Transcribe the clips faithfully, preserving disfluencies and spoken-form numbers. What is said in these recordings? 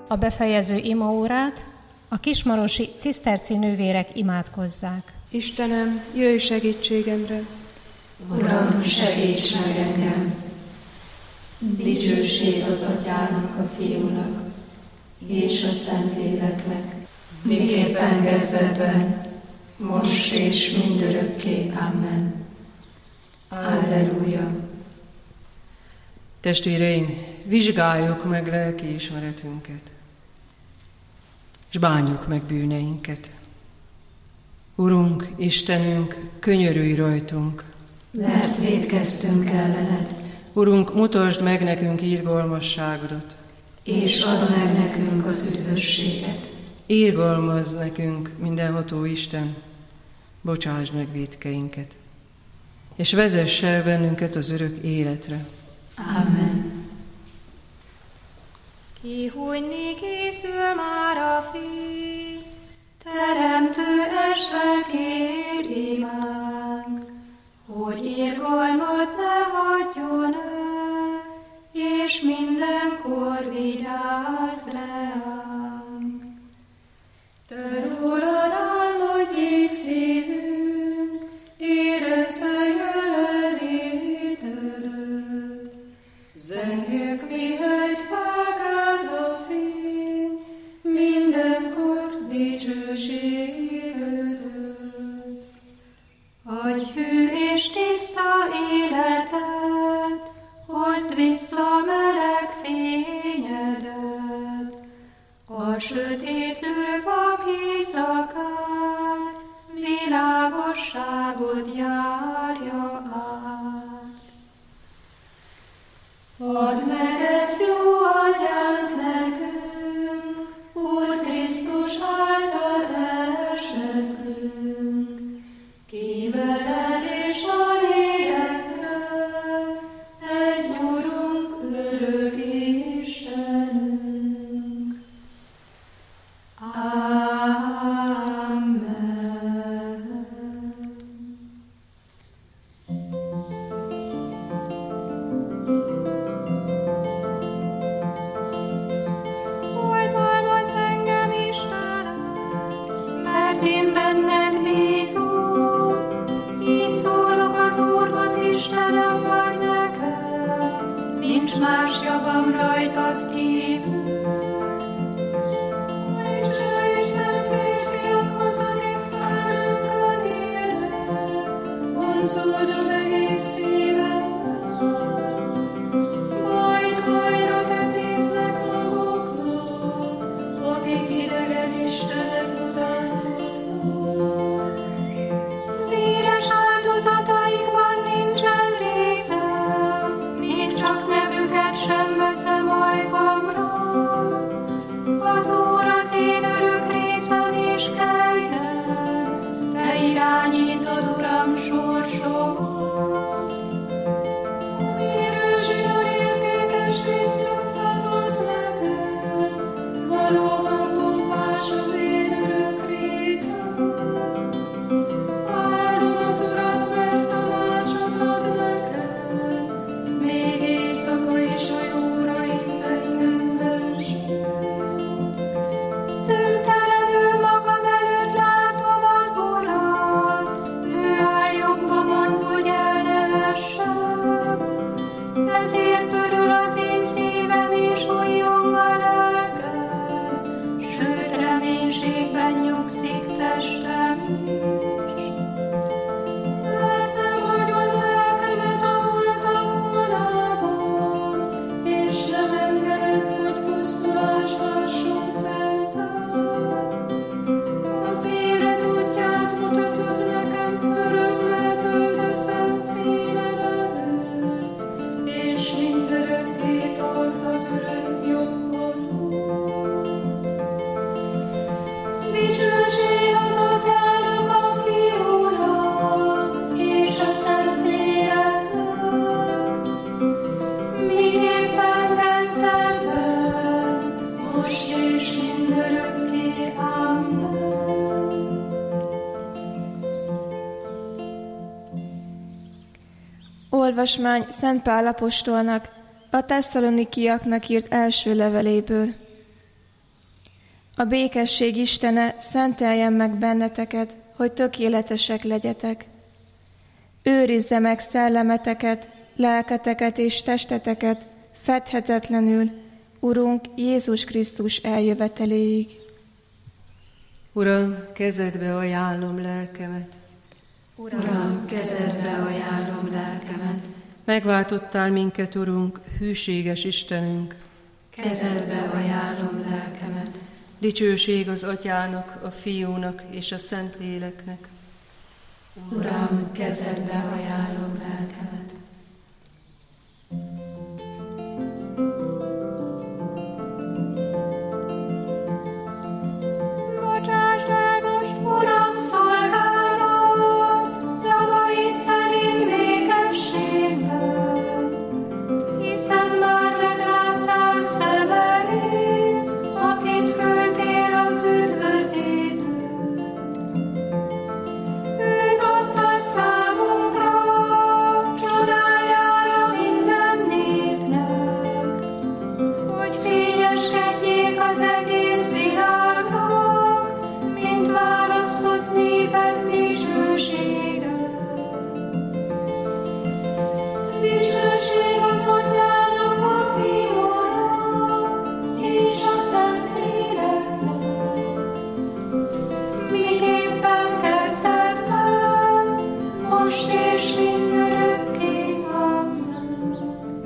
A befejező imaórát a kismarosi ciszterci nővérek imádkozzák. Istenem, jöjj segítségemre! Uram, segíts meg engem! Dicsőség az Atyának, a Fiúnak és a Szentléleknek, miképpen kezdetben, most és mindörökké. Amen. Alleluja! Testvéreim, vizsgáljuk meg lelkiismeretünket, és bánjuk meg bűneinket. Urunk, Istenünk, könyörülj rajtunk, mert vétkeztünk ellened. Urunk, mutasd meg nekünk irgalmasságodat, és add meg nekünk az üdvösséget. Irgalmazz nekünk, mindenható Isten, bocsásd meg vétkeinket, és vezess el bennünket az örök életre. Amen. Kihújni készül már a fény, Teremtő estvel kér imánk, hogy irgalmat ne hagyjon el, és mindenkor vigyázz ránk. Te rólad álmodjék szívünk, érezze jelenlétedet. Zengjük mi hegyfák át a fény, mindenkor dicsőségedet. Adj hű és tiszta életet, hozd vissza meleg fényedet. A sötétlő vak éjszakát, világosságot járja át. Add meg ezt, jó Atyánk, nekünk, Úr Krisztus által elsekrünk, ki veled és a lélekkel, egy Urunk, örök Istenünk. Amen. oltalmazz engem, Istenem, Mert én benned bízom, így szólok az Úrhoz, Istenem vagy nekem, nincs más javam rajtad kívül. Isten és szent férfiakhoz, akik felőnkön élnek, vonzódom egész szívemmel, majd bajra tetéznek maguknak, akik idegen istenek után futnak. Véres áldozataikban nincsen részem, még csak nevüket sem veszem ajkamra. Az Úr az én örök részem és kegyem, te irányítod, Uram, sorsomat. Új zsinór értékes részt juttatod nekem, valóban pompás az én örök részem. Áldom az Urat, mert tanácsot ad nekem, még éjszaka is a jóra itt engem vezet. Szüntelenül magam előtt látom az Urat, ő áll jobbomon, hogy el ne essem. Ezért örül az én szívem és újjong a lelkem, sőt reménységben nyugszik testem is. Mert nem hagyod lelkemet a holtak vonában, és nem engeded, hogy pusztulás hasson szented. Az élet útját mutatod nekem, örömmel töltesz színed előtt, és mindörökké tart az örök jobbodon. Dicsőség az Atyának, a Fiúnak és a Szentléleknek, miképpen kezdetben, most és mindörökké. Amen. Olvasmány Szent Pál apostolnak a tesszalonikiaknak írt első leveléből. A békesség Istene szenteljen meg benneteket, hogy tökéletesek legyetek. Őrizze meg szellemeteket, lelketeket és testeteket fedhetetlenül, Urunk Jézus Krisztus eljöveteléig. Uram, kezedbe ajánlom lelkemet. Uram, kezedbe ajánlom lelkemet. Megváltottál minket, Urunk, hűséges Istenünk. Kezedbe ajánlom lelkemet. Dicsőség az Atyának, a Fiúnak és a Szentléleknek. Uram, kezedbe ajánlom lelkemet. Bocsásd el most, Uram, szolgálat, szavaid szerint békességben, hiszen már meglátták szemeim, akit küldtél az üdvözítőt. Őt adtad számunkra, csodájára minden népnek, hogy fényeskedjék az egész világnak, mint választott népek dicsősége. Dicsőség az Atyának, a Fiúnak és a Szentléleknek, miképpen kezdetben, most és mindörökké. Amen.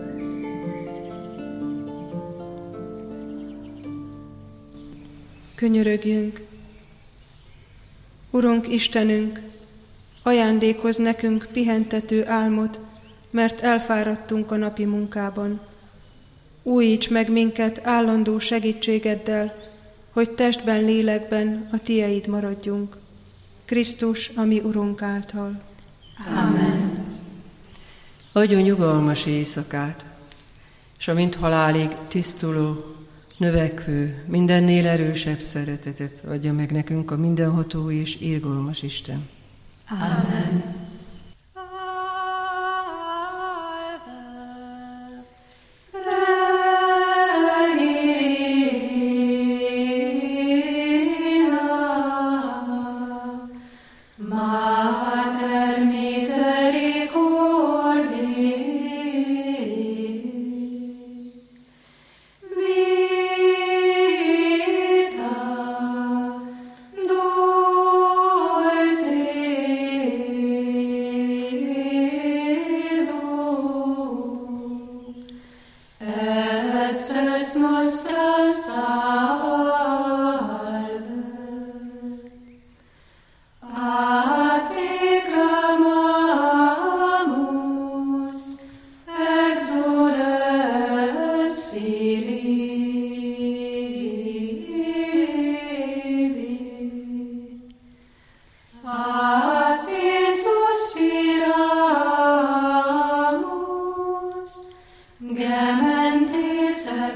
Könyörögjünk! Urunk Istenünk, ajándékozz nekünk pihentető álmot, mert elfáradtunk a napi munkában. Újíts meg minket állandó segítségeddel, hogy testben, lélekben a tieid maradjunk. Krisztus, a mi Urunk által. Amen. Adjon nyugalmas éjszakát, és a mint halálig tisztuló, növekvő, mindennél erősebb szeretetet adja meg nekünk a mindenható és irgalmas Isten. Amen. Mater misericordiae, vita dulcedo, et spes nostra salve. A te clamamus, exules Filii. A te suspiramus, gementes et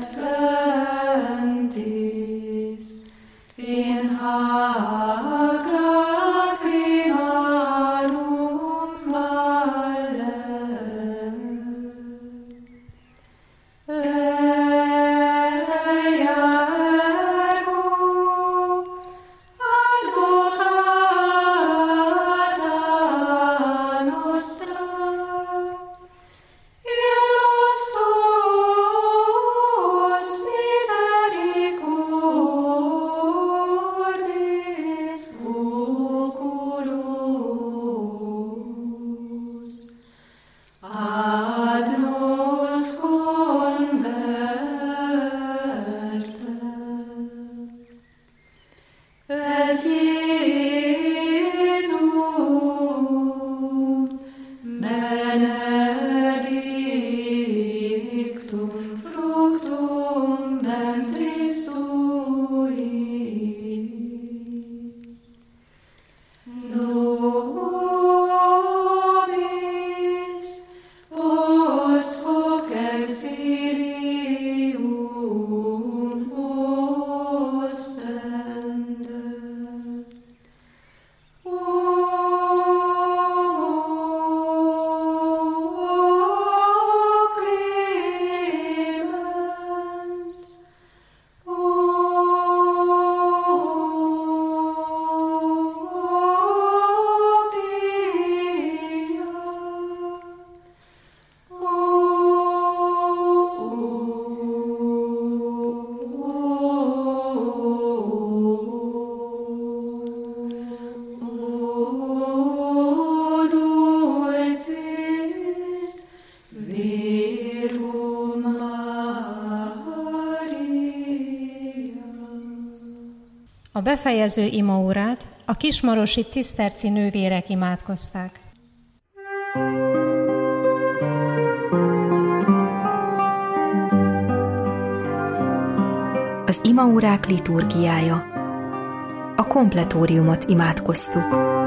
flentis, in hac lacrimarum valle. Eia ergo advocata nostra, illos tuos misericordis oculos, ad nos converte. Et Iesum benedictum fructum ventris sui. Nobis post hoc exilium ostende. O clemens, A befejező imaórát a kismarosi ciszterci nővérek imádkozták. Az imaórák liturgiája. A kompletóriumot imádkoztuk.